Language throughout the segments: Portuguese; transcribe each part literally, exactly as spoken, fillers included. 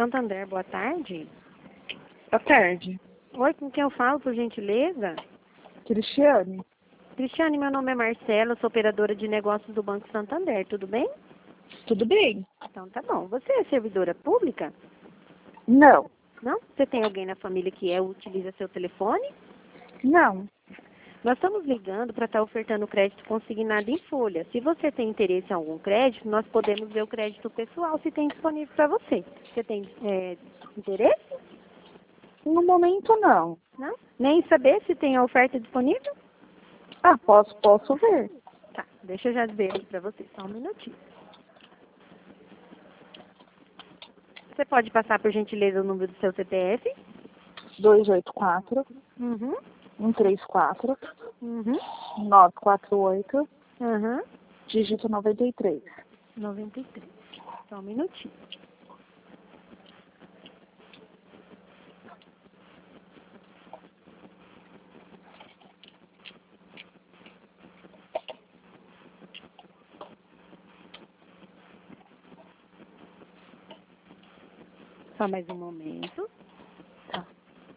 Santander, boa tarde. Boa tarde. Oi, com quem eu falo, por gentileza? Cristiane? Cristiane, meu nome é Marcela, sou operadora de negócios do Banco Santander, tudo bem? Tudo bem? Então tá bom. Você é servidora pública? Não. Não? Você tem alguém na família que é, utiliza seu telefone? Não. Nós estamos ligando para estar ofertando crédito consignado em folha. Se você tem interesse em algum crédito, nós podemos ver o crédito pessoal se tem disponível para você. Você tem é, interesse? No momento, não. Não? Nem saber se tem a oferta disponível? Ah, posso, posso ver. Tá, deixa eu já ver aqui para você, só um minutinho. Você pode passar, por gentileza, o número do seu C P F? dois oito quatro, Uhum. um três quatro, Uhum. nove quatro oito, Uhum. dígito noventa e três. noventa e três. Só um minutinho. Só mais um momento. Tá.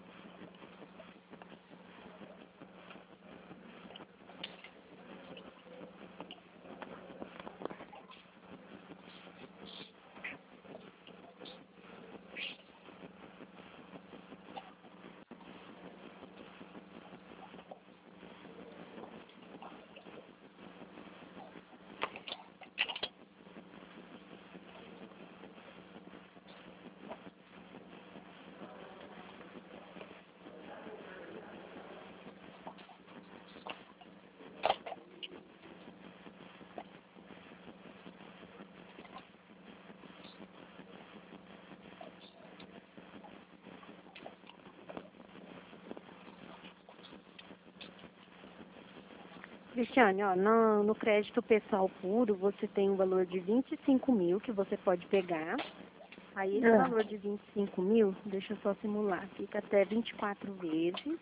Cristiane, ó, no, no crédito pessoal puro, você tem um valor de vinte e cinco mil que você pode pegar. Aí esse É. valor de vinte e cinco mil, deixa eu só simular, fica até vinte e quatro vezes.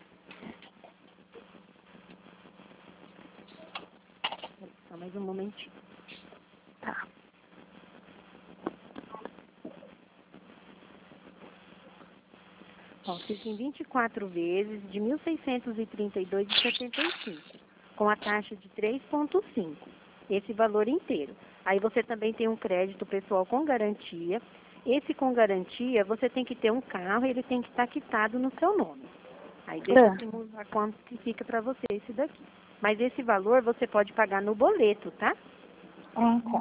Só mais um momentinho. Tá. Ó, fica em vinte e quatro vezes de mil seiscentos e trinta e dois reais e setenta e cinco, com a taxa de três vírgula cinco, esse valor inteiro. Aí você também tem um crédito pessoal com garantia. Esse com garantia, você tem que ter um carro e ele tem que estar quitado no seu nome. Aí deixa eu É. simular quanto que fica para você esse daqui. Mas esse valor você pode pagar no boleto, tá? Ah, tá.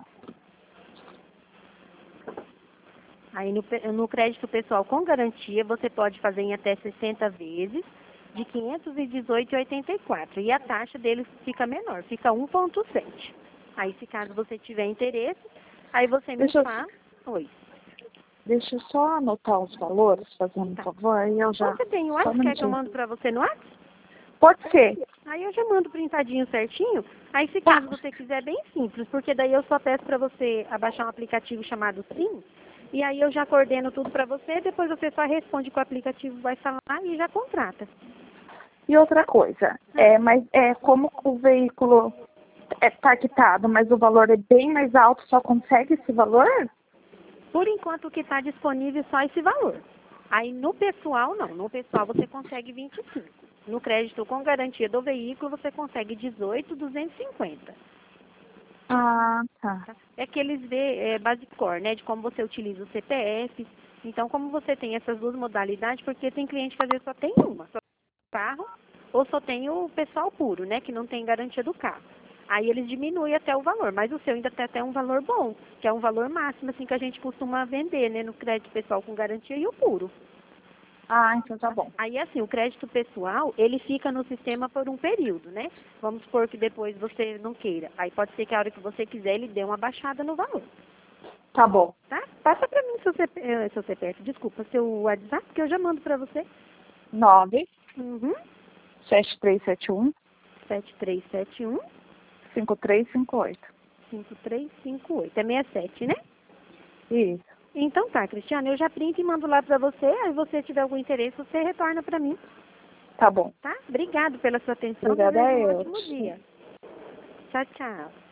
Aí no, pe- no crédito pessoal com garantia, você pode fazer em até sessenta vezes, de quinhentos e dezoito reais e oitenta e quatro. E a taxa dele fica menor, fica um vírgula sete. Aí, se caso você tiver interesse, aí você me Deixa eu, fala. Oi. deixa eu só anotar os valores, fazendo um Tá. favor, e eu já... Você tem o Só um WhatsApp? Quer que eu minutinho. mando para você no WhatsApp? Pode ser. Aí eu já mando printadinho certinho. Aí, se caso você quiser, é bem simples, porque daí eu só peço para você abaixar um aplicativo chamado Sim, e aí eu já coordeno tudo para você, depois você só responde que o aplicativo vai falar e já contrata. E outra coisa, é, mas é como o veículo é tá quitado, mas o valor é bem mais alto, só consegue esse valor? Por enquanto, o que está disponível é só esse valor. Aí, no pessoal, não. No pessoal, você consegue vinte e cinco. No crédito com garantia do veículo, você consegue dezoito mil duzentos e cinquenta. Ah, tá. Tá? É que eles vê é, Basicor, né? De como você utiliza o C P F. Então, como você tem essas duas modalidades, porque tem cliente que às vezes só tem uma, só tem o carro, ou só tem o pessoal puro, né? Que não tem garantia do carro. Aí eles diminuem até o valor, mas o seu ainda tem até um valor bom, que é um valor máximo, assim, que a gente costuma vender, né? No crédito pessoal com garantia e o puro. Ah, então tá bom. Aí, assim, o crédito pessoal, ele fica no sistema por um período, né? Vamos supor que depois você não queira. Aí pode ser que a hora que você quiser, ele dê uma baixada no valor, Tá bom. tá? Passa pra mim seu, C P, eh, seu C P F, desculpa, seu WhatsApp, que eu já mando pra você. nove Uhum. sete três sete um sete três sete um, cinco três cinco oito. cinco três cinco oito. É sessenta e sete, né? Isso. Então tá, Cristiano, eu já printo e mando lá pra você. Aí, se você tiver algum interesse, você retorna pra mim, Tá bom. tá? Obrigado pela sua atenção. Obrigada a Desejo um eu. ótimo dia. Tchau, tchau.